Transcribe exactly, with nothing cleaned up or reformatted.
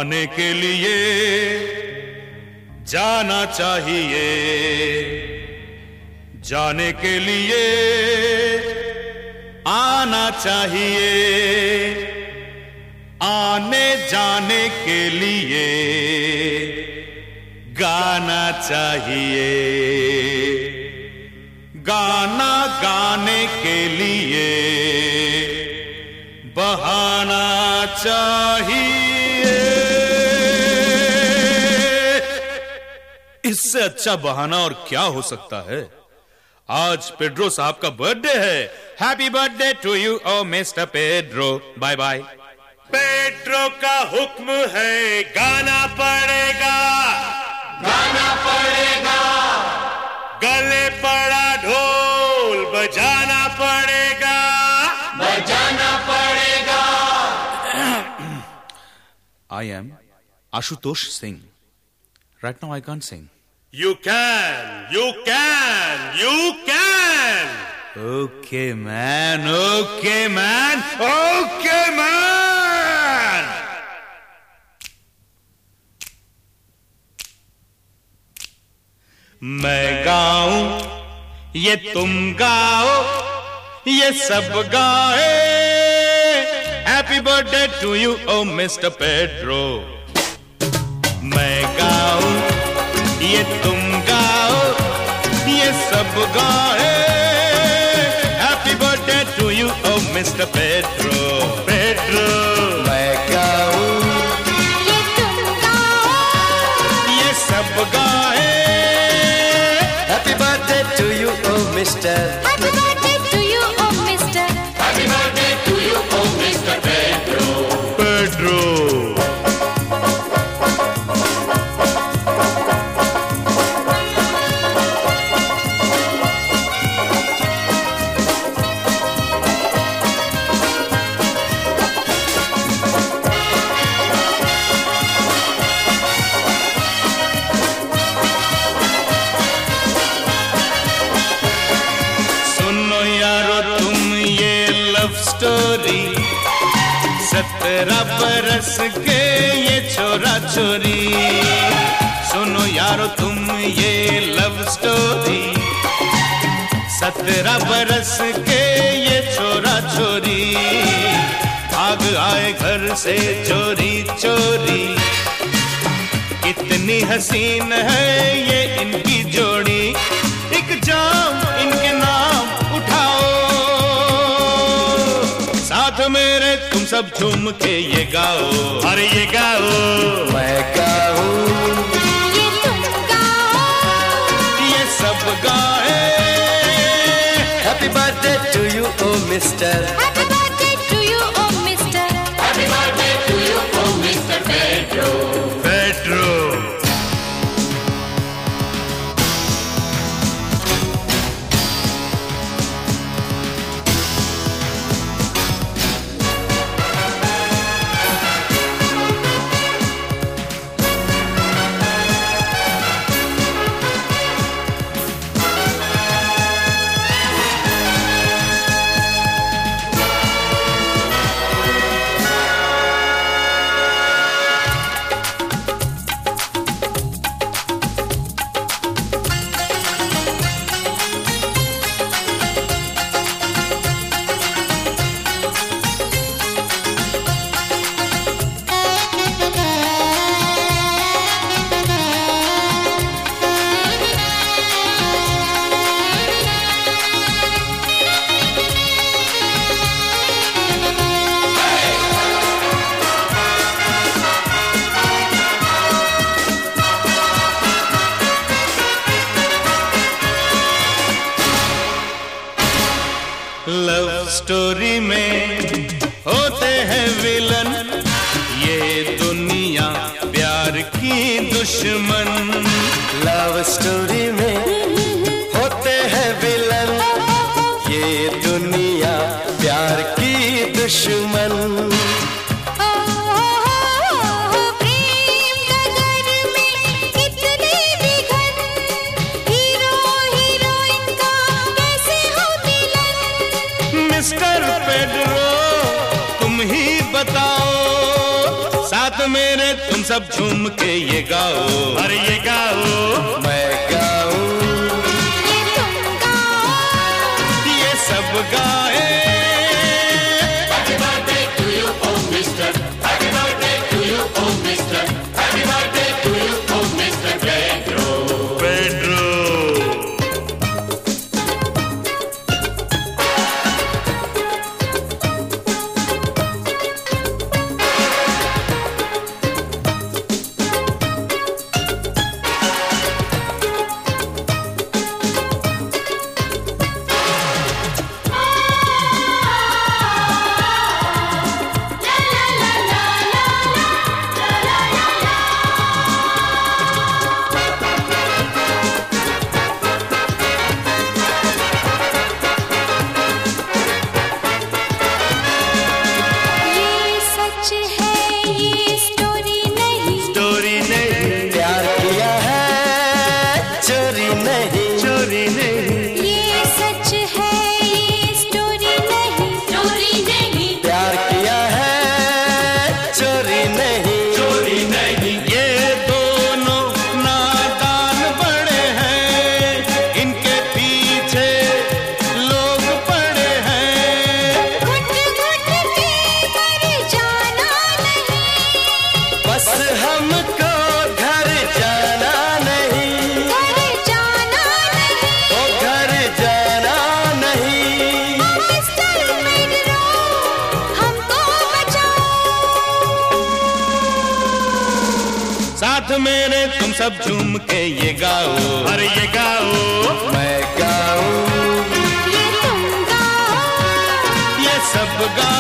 आने के लिए जाना चाहिए, जाने के लिए आना चाहिए, आने जाने के लिए गाना चाहिए, गाना गाने के लिए बहाना चाहिए। इससे अच्छा बहाना और क्या हो सकता है। आज पेड्रो साहब का बर्थडे है। Happy birthday to you oh mister Pedro. Bye bye. Pedro का हुक्म है, गाना पड़ेगा, गाना पड़ेगा, गले पड़ा ढोल बजाना पड़ेगा, बजाना पड़ेगा। I am Ashutosh Singh. Right now I can't sing. You can, you can, you can. Okay man, okay man, okay man. मैं गाऊं ये तुम गाओ, ये सब गाए। Happy birthday to you oh mister Pedro. मैं गाऊं ये तुम गाओ, ये सब गाए। Happy birthday to you oh mister Pedro. Pedro मैं गाऊं ये तुम गाओ, ये सब गाए। Happy birthday to you oh mister. Happy birthday to you oh mister. Happy birthday to you oh mister Pedro. Pedro story, सत्रह बरस के ये छोरा छोरी। सुनो यारो तुम ये लव स्टोरी, सत्रह बरस के ये छोरा छोरी। भाग आए घर से चोरी चोरी, कितनी हसीन है ये इनकी जोड़ी। एक जाम इनके नाम उठाओ, साथ मेरे तुम सब झूम के ये गाओ। अरे ये गाओ। मैं गाऊं ये तुम गाओ, ये सब गाए। Happy birthday to you oh mister. Happy birthday to you oh mister. Happy birthday to you oh mister Pedro. Pedro love story में होते हैं विलन, ये दुनिया प्यार की दुश्मन। लव स्टोरी में होते हैं विलन, ये दुनिया प्यार की दुश्मन। प्रेम नगर में कितने विघन, हीरो हीरोइन का कैसे हो मिलन। मिस्टर पेड्रो तुम ही बताओ, साथ मेरे तुम सब झूम के ये गाओ, अरे ये गाओ, मैं गाऊं, ये तुम गाओ, ये सब गाए। Happy birthday to you, oh mister. Happy birthday to you, oh mister. Happy birthday to you, oh mister Pedro. Pedro. ये सच है, ये स्टोरी नहीं, चोरी नहीं, प्यार किया है चोरी नहीं, चोरी नहीं, ये सच है, ये स्टोरी नहीं, स्टोरी नहीं, प्यार किया है चोरी नहीं, चोरी नहीं। ये दोनों नादान बड़े हैं, इनके पीछे लोग पड़े हैं। घुट घुट के मर जाना नहीं, बस हमको घर जाना नहीं, घर जाना नहीं, ओ घर जाना नहीं, मिस्टर पेड्रो हमको बचाओ। साथ मेरे तुम सब झूम के ये गाओ, अरे ये गाओ, मैं गाऊं, ये तुम गाओ, ये सब गाओ।